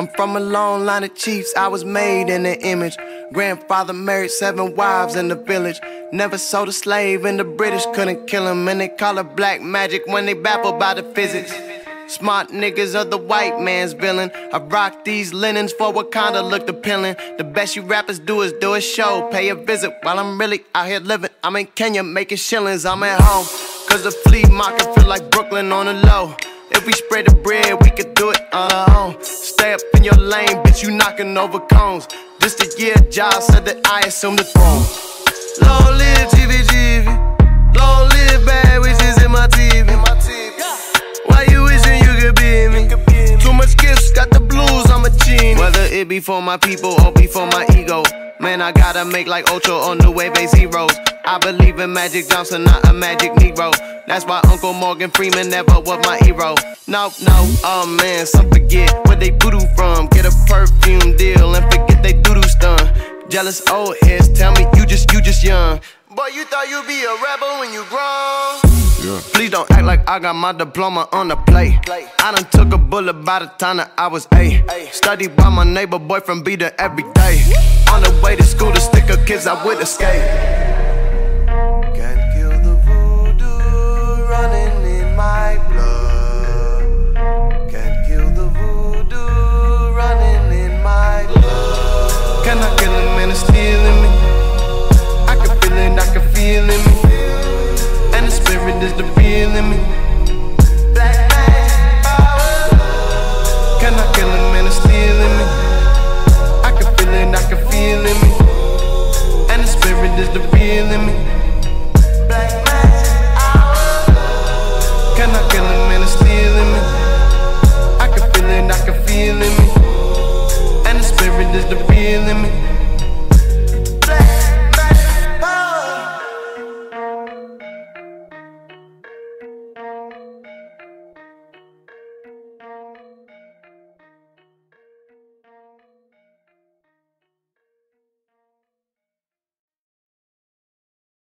I'm from a long line of chiefs, I was made in the image. Grandfather married 7 wives in the village. Never sold a slave and the British couldn't kill him. And they call it black magic when they baffled by the physics. Smart niggas are the white man's villain. I rock these linens for Wakanda looked appealing. The best you rappers do is do a show, pay a visit while I'm really out here living. I'm in Kenya making shillings, I'm at home. Cause the flea market feel like Brooklyn on the low. If we spread the bread, we could do it on our own. Stay up in your lane, bitch, you knocking over cones. This the year Josh said that I assume the throne. Long live GVGV, long live bad wishes in my TV. Why you wishing you could be me? Too much gifts, got the blues, I'm a genie. Whether it be for my people or be for my ego, man, I gotta make like Ocho on New Wave A-Zeros. I believe in Magic Johnson, not a magic Negro. That's why Uncle Morgan Freeman never was my hero. No, oh man, some forget where they voodoo from. Get a perfume deal and forget they doo-doo stun. Jealous old heads tell me you just young. Boy, you thought you'd be a rebel when you grown. Yeah. Please don't act like I got my diploma on the plate. I done took a bullet by the time that I was 8. Studied by my neighbor boyfriend, be there every day. On the way to school, the sticker kids I would escape. Can't kill the voodoo running in my blood. Can't kill the voodoo running in my blood. Can I kill him and it's still in me? I can feel it, I can feel in me. And the spirit is the real in me. Black magic power. Can I kill him and it's still in me? I can feel it, I can feel in me. And the spirit is the real in me. Black magic power. Can I kill him and it's still in me? I can feel it, I can feel in me. And the spirit is the real in me.